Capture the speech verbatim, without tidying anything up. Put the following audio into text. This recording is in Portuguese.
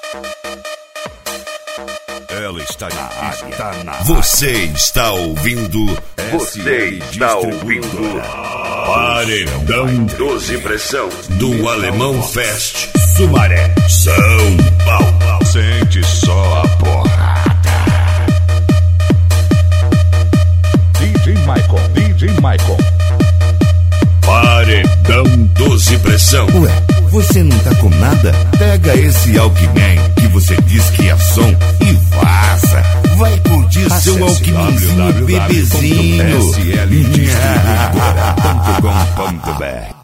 Ela está na área. Tá na Você está ouvindo. Você está ouvindo. Paredão doze Pressão do Alemão Fest. Sumaré, São Paulo. sente só a porrada. D J Michael, D J Michael. Paredão doze Pressão. Ué, você não tá com nada? Pega esse Alckmin que você diz que é som e vaza. Vai curtir Acesse seu Alckminzinho w w w ponto bebezinho. s l distribuidora ponto com ponto b r.